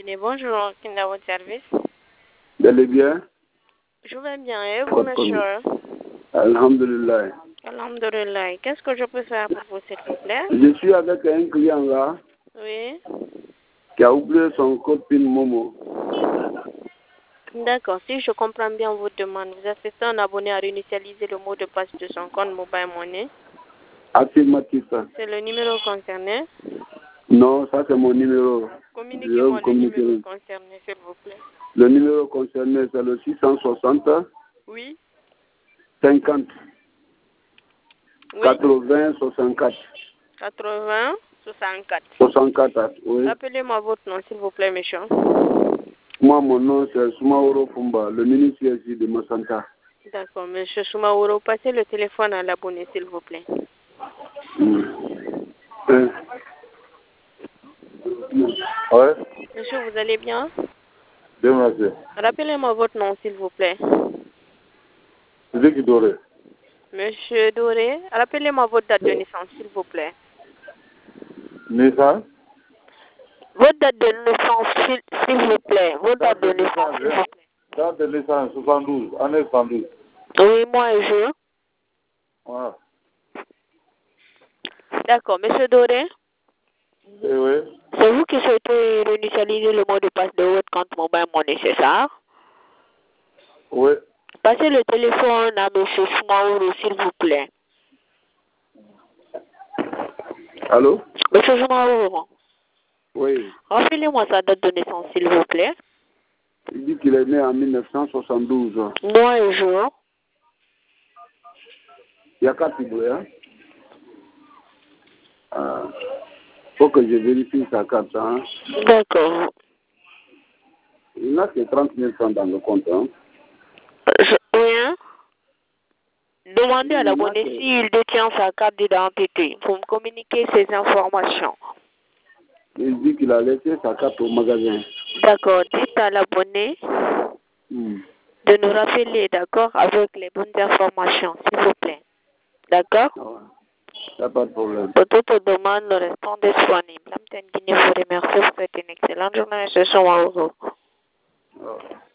Guinée. Bonjour, qui est à votre service? Bel et bien. Je vais bien. Et vous, monsieur? Alhamdulillah. Alhamdulillah. Qu'est-ce que je peux faire pour vous, s'il vous plaît? Je suis avec un client là Oui. qui a oublié son copine Momo. D'accord. Si je comprends bien votre demande, vous assistez un abonné à réinitialiser le mot de passe de son compte Mobile Money. Affirmatif. C'est le numéro concerné. Non, ça c'est mon numéro. Communiquez-moi le numéro concerné, s'il vous plaît. Le numéro concerné, c'est le 660 Oui. 50 Oui. 80 64. 80 64. 64, oui. Rappelez-moi votre nom, s'il vous plaît, monsieur. Moi, mon nom, c'est Soumaoro Fumba, le ministre ici de Massanta. D'accord, monsieur Soumaoro, passez le téléphone à l'abonné, s'il vous plaît. Ouais. Monsieur, vous allez bien? Bien, merci. Rappelez-moi votre nom, s'il vous plaît. C'est qui Doré. Monsieur Doré, rappelez-moi votre date de naissance, s'il vous plaît. Naissance? Votre date de naissance, s'il vous plaît. Votre date de naissance, s'il vous plaît. Date de naissance, 72, année 72. Oui, mois et jour. Ouais. D'accord, monsieur Doré, Eh oui. c'est vous qui souhaitez réinitialiser le mot de passe de votre compte Mobile Money, c'est ça? Oui. Passez le téléphone à monsieur Soumaoro, s'il vous plaît. Allô? Monsieur Soumaoro, Oui. rappelez-moi sa date de naissance, s'il vous plaît. Il dit qu'il est né en 1972. Mois et jour. Il y a 4 figures, hein? Faut que je vérifie sa carte, hein? D'accord. Il n'a que 30 000 francs dans le compte, hein? Rien. Demandez à l'abonné s'il détient sa carte d'identité pour me communiquer ces informations. Il dit qu'il a laissé sa carte au magasin. D'accord. Dites à l'abonné de nous rappeler, d'accord, avec les bonnes informations, s'il vous plaît. D'accord? Il n'y a pas de problème. Pour toute demande, nous restons disponibles. L'Amten Guinée vous remercie. Vous faites une excellente journée. Ce soir,